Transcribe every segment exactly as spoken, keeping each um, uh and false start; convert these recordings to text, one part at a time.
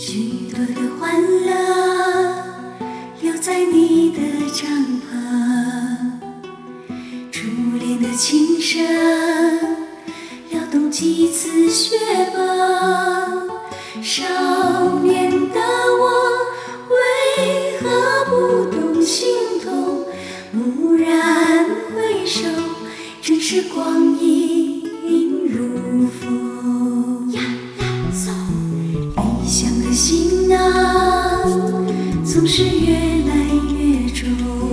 许多的欢乐留在你的帐篷，初恋的琴声撩动几次雪崩。少年的我为何不懂心痛？蓦然回首，正是光阴如风。呀呀嗖，理想的行囊总是越来越重，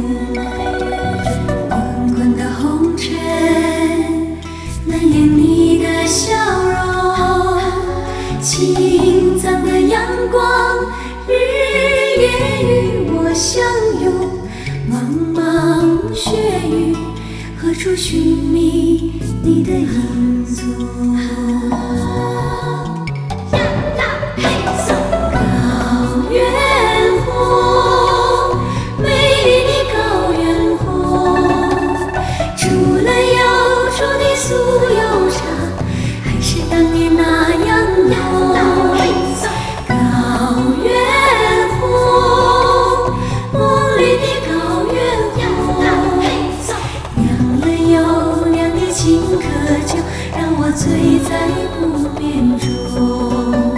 滚滚的红尘难掩你的笑容，青藏的阳光，日月与我相拥，茫茫雪域，何处寻觅你的影踪？高原红，美丽的高原红，煮了又煮的酥油茶，还是当年那样浓。高原红，梦里的高原红，酿了又酿的青稞酒，让我醉在不眠中。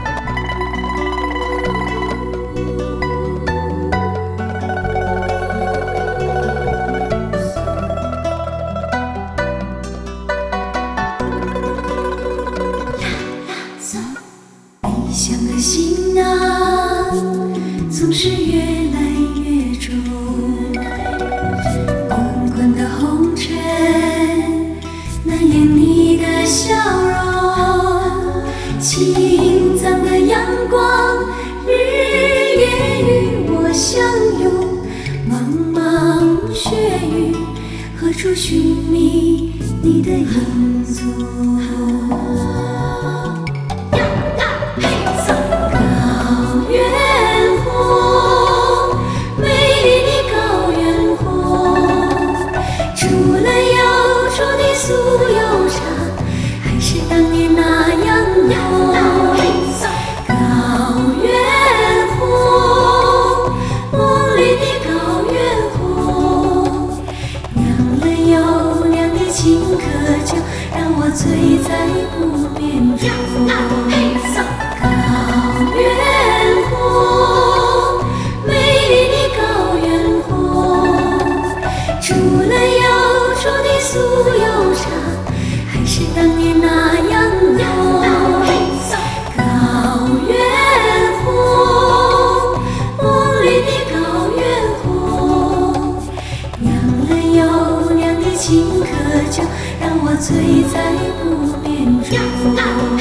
理想的行囊总是越来越重，滚滚的红尘难掩你的笑容，青藏的阳光，日月与我相拥，茫茫雪域，何处寻觅你的影踪？酥油茶，还是当年那样浓。高原红，梦里的高原红，酿了又酿的青稞酒，让我醉在不眠中。高原红，美丽的高原红，煮了又煮的酥油茶，还是当年那样浓。高原红，梦里的高原红，酿了又酿的青稞酒，让我醉在不眠中。